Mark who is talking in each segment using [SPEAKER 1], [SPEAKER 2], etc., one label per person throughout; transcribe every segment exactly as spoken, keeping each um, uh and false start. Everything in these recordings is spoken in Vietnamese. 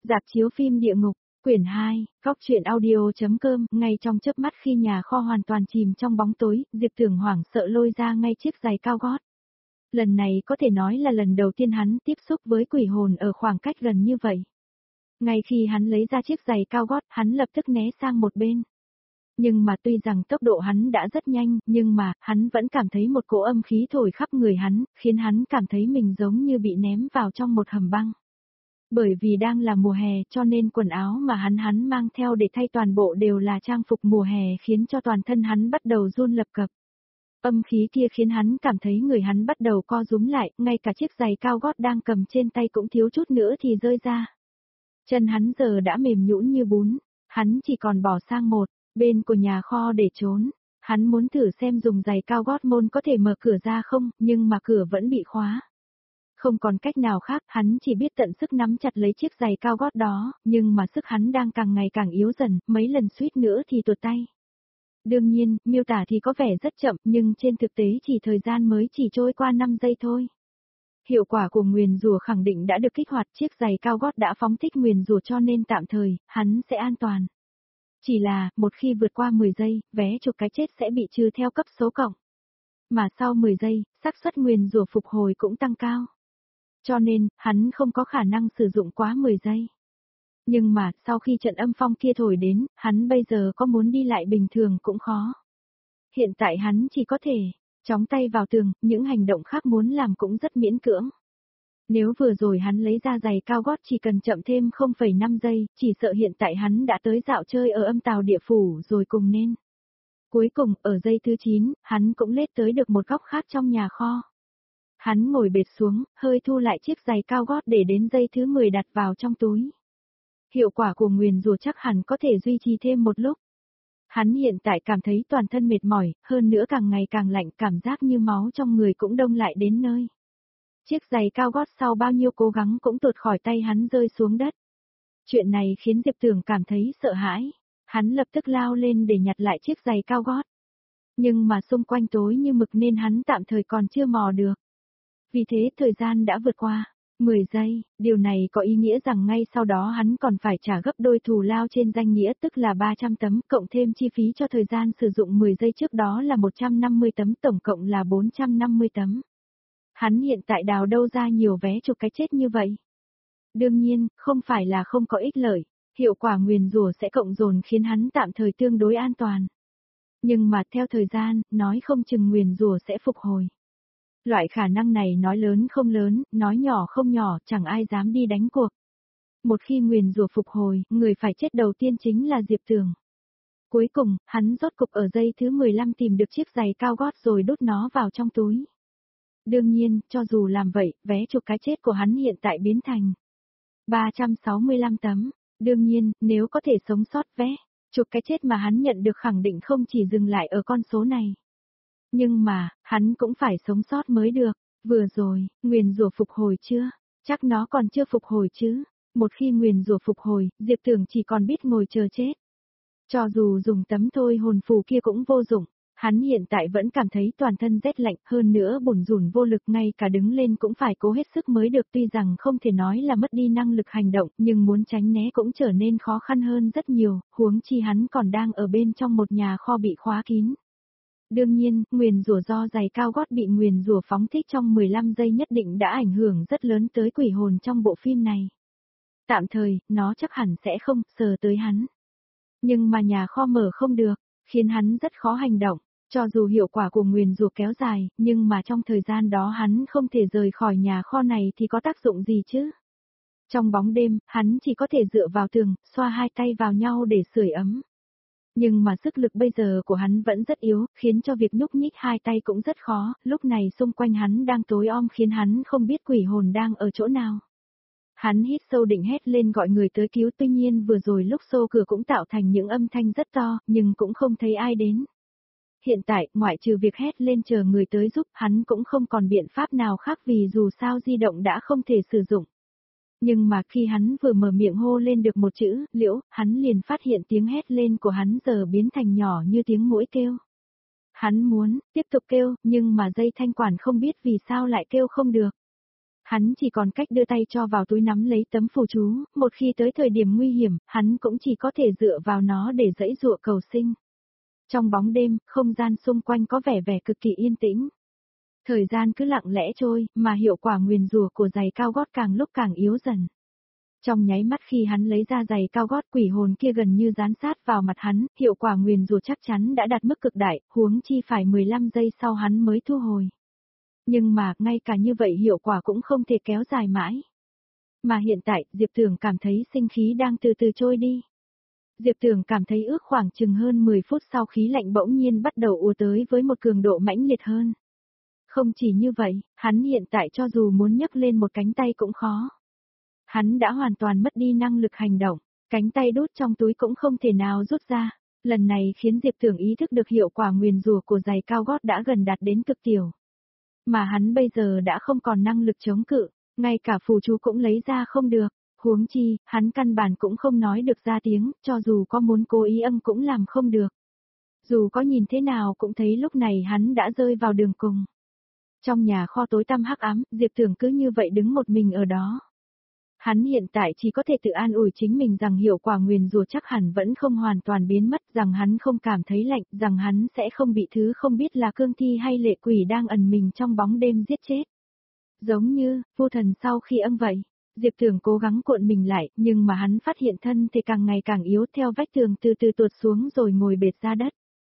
[SPEAKER 1] Rạp chiếu phim Địa ngục, quyển hai, góc truyện audio.com, ngay trong chớp mắt khi nhà kho hoàn toàn chìm trong bóng tối, Diệp Tưởng hoảng sợ lôi ra ngay chiếc giày cao gót. Lần này có thể nói là lần đầu tiên hắn tiếp xúc với quỷ hồn ở khoảng cách gần như vậy. Ngay khi hắn lấy ra chiếc giày cao gót, hắn lập tức né sang một bên. Nhưng mà tuy rằng tốc độ hắn đã rất nhanh, nhưng mà, hắn vẫn cảm thấy một cỗ âm khí thổi khắp người hắn, khiến hắn cảm thấy mình giống như bị ném vào trong một hầm băng. Bởi vì đang là mùa hè cho nên quần áo mà hắn hắn mang theo để thay toàn bộ đều là trang phục mùa hè khiến cho toàn thân hắn bắt đầu run lập cập. Âm khí kia khiến hắn cảm thấy người hắn bắt đầu co rúm lại, ngay cả chiếc giày cao gót đang cầm trên tay cũng thiếu chút nữa thì rơi ra. Chân hắn giờ đã mềm nhũn như bún, hắn chỉ còn bỏ sang một bên của nhà kho để trốn. Hắn muốn thử xem dùng giày cao gót môn có thể mở cửa ra không, nhưng mà cửa vẫn bị khóa. Không còn cách nào khác, hắn chỉ biết tận sức nắm chặt lấy chiếc giày cao gót đó, nhưng mà sức hắn đang càng ngày càng yếu dần, mấy lần suýt nữa thì tuột tay. Đương nhiên, miêu tả thì có vẻ rất chậm, nhưng trên thực tế chỉ thời gian mới chỉ trôi qua năm giây thôi. Hiệu quả của nguyền rủa khẳng định đã được kích hoạt, chiếc giày cao gót đã phóng thích nguyền rủa cho nên tạm thời, hắn sẽ an toàn. Chỉ là, một khi vượt qua mười giây, vé chụp cái chết sẽ bị trừ theo cấp số cộng. Mà sau mười giây, xác suất nguyền rủa phục hồi cũng tăng cao. Cho nên, hắn không có khả năng sử dụng quá mười giây. Nhưng mà, sau khi trận âm phong kia thổi đến, hắn bây giờ có muốn đi lại bình thường cũng khó. Hiện tại hắn chỉ có thể chóng tay vào tường, những hành động khác muốn làm cũng rất miễn cưỡng. Nếu vừa rồi hắn lấy ra giày cao gót chỉ cần chậm thêm không phẩy năm giây, chỉ sợ hiện tại hắn đã tới dạo chơi ở âm tào địa phủ rồi cùng nên. Cuối cùng, ở giây thứ chín, hắn cũng lết tới được một góc khác trong nhà kho. Hắn ngồi bệt xuống, hơi thu lại chiếc giày cao gót để đến giây thứ mười đặt vào trong túi. Hiệu quả của nguyền rủa chắc hẳn có thể duy trì thêm một lúc. Hắn hiện tại cảm thấy toàn thân mệt mỏi, hơn nữa càng ngày càng lạnh, cảm giác như máu trong người cũng đông lại đến nơi. Chiếc giày cao gót sau bao nhiêu cố gắng cũng tuột khỏi tay hắn rơi xuống đất. Chuyện này khiến Diệp Tưởng cảm thấy sợ hãi. Hắn lập tức lao lên để nhặt lại chiếc giày cao gót. Nhưng mà xung quanh tối như mực nên hắn tạm thời còn chưa mò được. Vì thế thời gian đã vượt qua mười giây, điều này có ý nghĩa rằng ngay sau đó hắn còn phải trả gấp đôi thù lao trên danh nghĩa tức là ba trăm tấm, cộng thêm chi phí cho thời gian sử dụng mười giây trước đó là một trăm năm mươi tấm, tổng cộng là bốn trăm năm mươi tấm. Hắn hiện tại đào đâu ra nhiều vé chụp cái chết như vậy? Đương nhiên, không phải là không có ích lợi, hiệu quả nguyền rủa sẽ cộng dồn khiến hắn tạm thời tương đối an toàn. Nhưng mà theo thời gian, nói không chừng nguyền rủa sẽ phục hồi. Loại khả năng này nói lớn không lớn, nói nhỏ không nhỏ, chẳng ai dám đi đánh cuộc. Một khi nguyền rủa phục hồi, người phải chết đầu tiên chính là Diệp Tưởng. Cuối cùng, hắn rốt cục ở giây thứ mười lăm tìm được chiếc giày cao gót rồi đút nó vào trong túi. Đương nhiên, cho dù làm vậy, vé chụp cái chết của hắn hiện tại biến thành ba trăm sáu mươi lăm tấm. Đương nhiên, nếu có thể sống sót vé chụp cái chết mà hắn nhận được khẳng định không chỉ dừng lại ở con số này. Nhưng mà, hắn cũng phải sống sót mới được. Vừa rồi, nguyền rủa phục hồi chưa? Chắc nó còn chưa phục hồi chứ. Một khi nguyền rủa phục hồi, Diệp Tưởng chỉ còn biết ngồi chờ chết. Cho dù dùng tấm thôi hồn phù kia cũng vô dụng. Hắn hiện tại vẫn cảm thấy toàn thân rét lạnh, hơn nữa bủn rủn vô lực, ngay cả đứng lên cũng phải cố hết sức mới được, tuy rằng không thể nói là mất đi năng lực hành động, nhưng muốn tránh né cũng trở nên khó khăn hơn rất nhiều, huống chi hắn còn đang ở bên trong một nhà kho bị khóa kín. Đương nhiên, nguyền rủa do giày cao gót bị nguyền rủa phóng thích trong mười lăm giây nhất định đã ảnh hưởng rất lớn tới quỷ hồn trong bộ phim này. Tạm thời, nó chắc hẳn sẽ không sờ tới hắn. Nhưng mà nhà kho mở không được, khiến hắn rất khó hành động. Cho dù hiệu quả của nguyền rủa kéo dài, nhưng mà trong thời gian đó hắn không thể rời khỏi nhà kho này thì có tác dụng gì chứ? Trong bóng đêm, hắn chỉ có thể dựa vào tường, xoa hai tay vào nhau để sưởi ấm. Nhưng mà sức lực bây giờ của hắn vẫn rất yếu, khiến cho việc nhúc nhích hai tay cũng rất khó, lúc này xung quanh hắn đang tối om khiến hắn không biết quỷ hồn đang ở chỗ nào. Hắn hít sâu định hét lên gọi người tới cứu, tuy nhiên vừa rồi lúc xô cửa cũng tạo thành những âm thanh rất to, nhưng cũng không thấy ai đến. Hiện tại, ngoại trừ việc hét lên chờ người tới giúp, hắn cũng không còn biện pháp nào khác vì dù sao di động đã không thể sử dụng. Nhưng mà khi hắn vừa mở miệng hô lên được một chữ, Liễu, hắn liền phát hiện tiếng hét lên của hắn giờ biến thành nhỏ như tiếng muỗi kêu. Hắn muốn tiếp tục kêu, nhưng mà dây thanh quản không biết vì sao lại kêu không được. Hắn chỉ còn cách đưa tay cho vào túi nắm lấy tấm phù chú, một khi tới thời điểm nguy hiểm, hắn cũng chỉ có thể dựa vào nó để giãy giụa cầu sinh. Trong bóng đêm, không gian xung quanh có vẻ vẻ cực kỳ yên tĩnh. Thời gian cứ lặng lẽ trôi, mà hiệu quả nguyền rủa của giày cao gót càng lúc càng yếu dần. Trong nháy mắt khi hắn lấy ra giày cao gót, quỷ hồn kia gần như dán sát vào mặt hắn, hiệu quả nguyền rủa chắc chắn đã đạt mức cực đại, huống chi phải mười lăm giây sau hắn mới thu hồi. Nhưng mà, ngay cả như vậy hiệu quả cũng không thể kéo dài mãi. Mà hiện tại, Diệp Tưởng cảm thấy sinh khí đang từ từ trôi đi. Diệp Tưởng cảm thấy ước khoảng chừng hơn mười phút sau khí lạnh bỗng nhiên bắt đầu ùa tới với một cường độ mãnh liệt hơn. Không chỉ như vậy, hắn hiện tại cho dù muốn nhấc lên một cánh tay cũng khó. Hắn đã hoàn toàn mất đi năng lực hành động, cánh tay đút trong túi cũng không thể nào rút ra. Lần này khiến Diệp Tưởng ý thức được hiệu quả nguyền rủa của giày cao gót đã gần đạt đến cực tiểu. Mà hắn bây giờ đã không còn năng lực chống cự, ngay cả phù chú cũng lấy ra không được, huống chi, hắn căn bản cũng không nói được ra tiếng, cho dù có muốn cố ý âm cũng làm không được. Dù có nhìn thế nào cũng thấy lúc này hắn đã rơi vào đường cùng. Trong nhà kho tối tăm hắc ám, Diệp Tưởng cứ như vậy đứng một mình ở đó. Hắn hiện tại chỉ có thể tự an ủi chính mình rằng hiệu quả nguyền rủa chắc hẳn vẫn không hoàn toàn biến mất, rằng hắn không cảm thấy lạnh, rằng hắn sẽ không bị thứ không biết là cương thi hay lệ quỷ đang ẩn mình trong bóng đêm giết chết. Giống như, vô thần sau khi âng vậy, Diệp Tưởng cố gắng cuộn mình lại, nhưng mà hắn phát hiện thân thì càng ngày càng yếu, theo vách tường từ từ tuột xuống rồi ngồi bệt ra đất.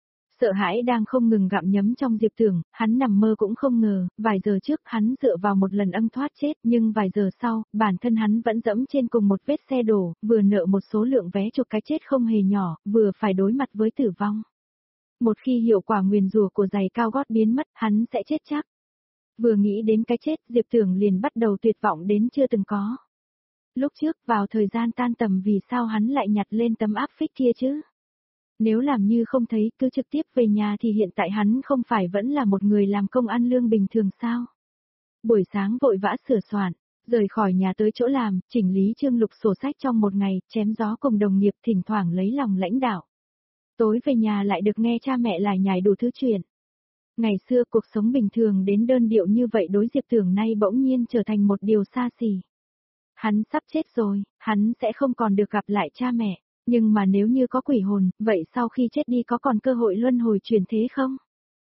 [SPEAKER 1] Sợ hãi đang không ngừng gặm nhấm trong Diệp Tưởng, hắn nằm mơ cũng không ngờ, vài giờ trước hắn dựa vào một lần âng thoát chết, nhưng vài giờ sau, bản thân hắn vẫn dẫm trên cùng một vết xe đổ, vừa nợ một số lượng vé chục cái chết không hề nhỏ, vừa phải đối mặt với tử vong. Một khi hiệu quả nguyền rủa của giày cao gót biến mất, hắn sẽ chết chắc. Vừa nghĩ đến cái chết, Diệp Tưởng liền bắt đầu tuyệt vọng đến chưa từng có. Lúc trước, vào thời gian tan tầm, vì sao hắn lại nhặt lên tấm áp phích kia chứ? Nếu làm như không thấy, cứ trực tiếp về nhà thì hiện tại hắn không phải vẫn là một người làm công ăn lương bình thường sao? Buổi sáng vội vã sửa soạn, rời khỏi nhà tới chỗ làm, chỉnh lý chương lục sổ sách trong một ngày, chém gió cùng đồng nghiệp, thỉnh thoảng lấy lòng lãnh đạo. Tối về nhà lại được nghe cha mẹ lải nhải đủ thứ chuyện. Ngày xưa cuộc sống bình thường đến đơn điệu như vậy đối Diệp Tưởng nay bỗng nhiên trở thành một điều xa xỉ. Hắn sắp chết rồi, hắn sẽ không còn được gặp lại cha mẹ. Nhưng mà nếu như có quỷ hồn, vậy sau khi chết đi có còn cơ hội luân hồi chuyển thế không?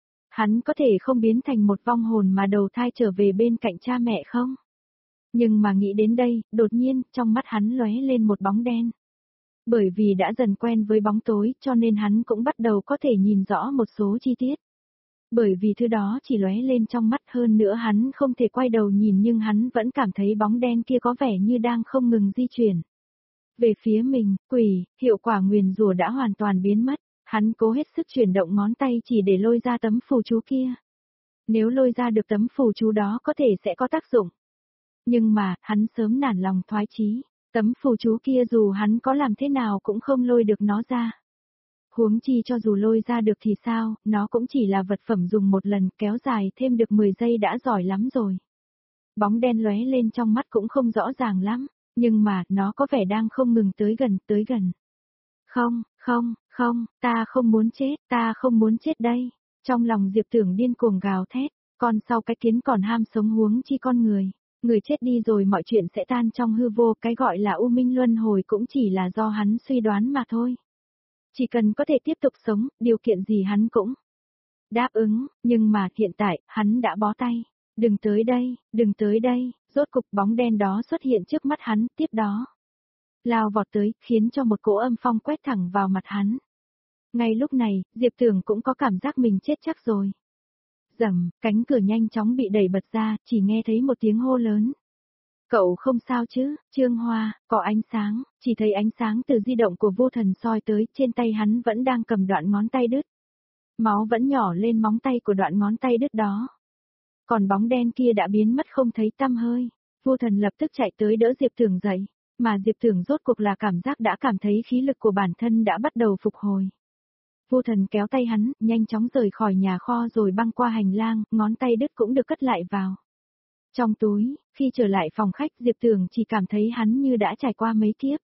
[SPEAKER 1] Hắn có thể không biến thành một vong hồn mà đầu thai trở về bên cạnh cha mẹ không? Nhưng mà nghĩ đến đây, đột nhiên, trong mắt hắn lóe lên một bóng đen. Bởi vì đã dần quen với bóng tối, cho nên hắn cũng bắt đầu có thể nhìn rõ một số chi tiết. Bởi vì thứ đó chỉ lóe lên trong mắt, hơn nữa hắn không thể quay đầu nhìn, nhưng hắn vẫn cảm thấy bóng đen kia có vẻ như đang không ngừng di chuyển. Về phía mình, quỷ, hiệu quả nguyền rủa đã hoàn toàn biến mất, hắn cố hết sức chuyển động ngón tay chỉ để lôi ra tấm phù chú kia. Nếu lôi ra được tấm phù chú đó có thể sẽ có tác dụng. Nhưng mà, hắn sớm nản lòng thoái chí, tấm phù chú kia dù hắn có làm thế nào cũng không lôi được nó ra. Huống chi cho dù lôi ra được thì sao, nó cũng chỉ là vật phẩm dùng một lần, kéo dài thêm được mười giây đã giỏi lắm rồi. Bóng đen lóe lên trong mắt cũng không rõ ràng lắm. Nhưng mà, nó có vẻ đang không ngừng tới gần, tới gần. Không, không, không, ta không muốn chết, ta không muốn chết đây. Trong lòng Diệp Tưởng điên cuồng gào thét, con sau cái kiến còn ham sống huống chi con người. Người chết đi rồi mọi chuyện sẽ tan trong hư vô, cái gọi là u minh luân hồi cũng chỉ là do hắn suy đoán mà thôi. Chỉ cần có thể tiếp tục sống, điều kiện gì hắn cũng đáp ứng, nhưng mà hiện tại, hắn đã bó tay. Đừng tới đây, đừng tới đây, rốt cục bóng đen đó xuất hiện trước mắt hắn, tiếp đó. Lao vọt tới, khiến cho một cỗ âm phong quét thẳng vào mặt hắn. Ngay lúc này, Diệp Tưởng cũng có cảm giác mình chết chắc rồi. Rầm, cánh cửa nhanh chóng bị đẩy bật ra, chỉ nghe thấy một tiếng hô lớn. Cậu không sao chứ, Trương Hoa, có ánh sáng, chỉ thấy ánh sáng từ di động của vô thần soi tới, trên tay hắn vẫn đang cầm đoạn ngón tay đứt. Máu vẫn nhỏ lên móng tay của đoạn ngón tay đứt đó. Còn bóng đen kia đã biến mất không thấy tăm hơi. Vô thần lập tức chạy tới đỡ Diệp Tưởng dậy, mà Diệp Tưởng rốt cuộc là cảm giác đã cảm thấy khí lực của bản thân đã bắt đầu phục hồi. Vô thần kéo tay hắn, nhanh chóng rời khỏi nhà kho rồi băng qua hành lang, ngón tay đứt cũng được cất lại vào. Trong túi, khi trở lại phòng khách, Diệp Tưởng chỉ cảm thấy hắn như đã trải qua mấy kiếp.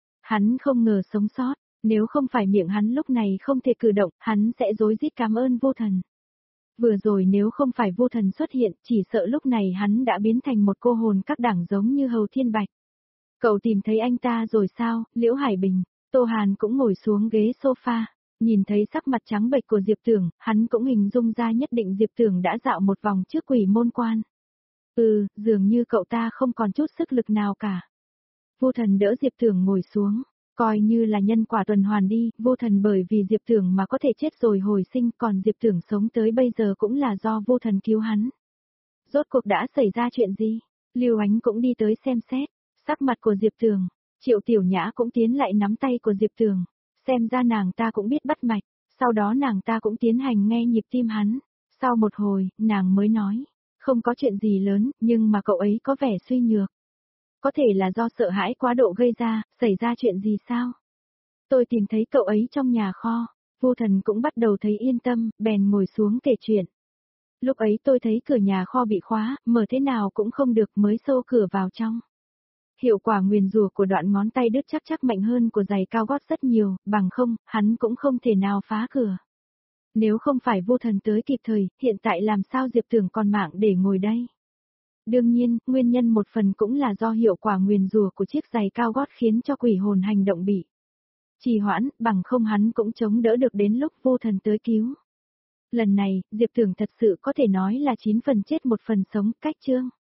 [SPEAKER 1] Hắn không ngờ sống sót, nếu không phải miệng hắn lúc này không thể cử động, hắn sẽ rối rít cảm ơn vô thần. Vừa rồi nếu không phải vô thần xuất hiện, chỉ sợ lúc này hắn đã biến thành một cô hồn các đảng giống như Hầu Thiên Bạch. Cậu tìm thấy anh ta rồi sao, Liễu Hải Bình? Tô Hàn cũng ngồi xuống ghế sofa, nhìn thấy sắc mặt trắng bệch của Diệp Tưởng, hắn cũng hình dung ra nhất định Diệp Tưởng đã dạo một vòng trước quỷ môn quan. Ừ, dường như cậu ta không còn chút sức lực nào cả. Vô thần đỡ Diệp Tưởng ngồi xuống, coi như là nhân quả tuần hoàn đi, vô thần bởi vì Diệp Tưởng mà có thể chết rồi hồi sinh, còn Diệp Tưởng sống tới bây giờ cũng là do vô thần cứu hắn. Rốt cuộc đã xảy ra chuyện gì? Lưu Ánh cũng đi tới xem xét, sắc mặt của Diệp Tưởng, Triệu Tiểu Nhã cũng tiến lại nắm tay của Diệp Tưởng, xem ra nàng ta cũng biết bắt mạch, sau đó nàng ta cũng tiến hành nghe nhịp tim hắn. Sau một hồi, nàng mới nói, không có chuyện gì lớn, nhưng mà cậu ấy có vẻ suy nhược. Có thể là do sợ hãi quá độ gây ra, xảy ra chuyện gì sao? Tôi tìm thấy cậu ấy trong nhà kho, vô thần cũng bắt đầu thấy yên tâm, bèn ngồi xuống kể chuyện. Lúc ấy tôi thấy cửa nhà kho bị khóa, mở thế nào cũng không được mới xô cửa vào trong. Hiệu quả nguyền rủa của đoạn ngón tay đứt chắc chắc mạnh hơn của giày cao gót rất nhiều, bằng không, hắn cũng không thể nào phá cửa. Nếu không phải vô thần tới kịp thời, hiện tại làm sao Diệp Tưởng còn mạng để ngồi đây? Đương nhiên, nguyên nhân một phần cũng là do hiệu quả nguyền rủa của chiếc giày cao gót khiến cho quỷ hồn hành động bị trì hoãn, bằng không hắn cũng chống đỡ được đến lúc vô thần tới cứu. Lần này, Diệp Tưởng thật sự có thể nói là chín phần chết một phần sống, cách chương.